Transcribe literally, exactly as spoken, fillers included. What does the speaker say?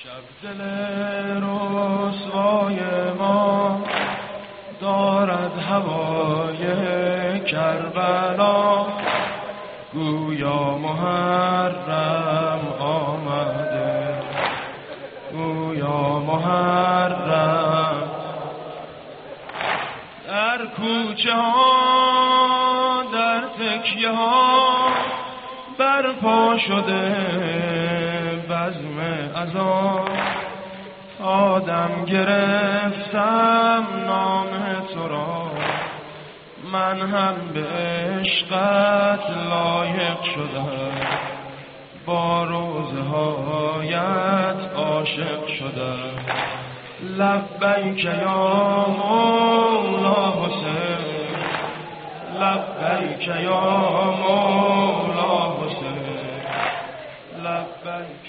شب دل رسوای ما دارد هوای کربلا، گویا محرم آمده، گویا محرم. در کوچه ها در تکیه ها برپا شده بزم اذان، آدم گرفتم نام تو را، من هم به عشقت لایق شدم، با روزه هایت عاشق شدم. لبیک یا مولا حسین، لبیک یا مولا حسین، لبیک.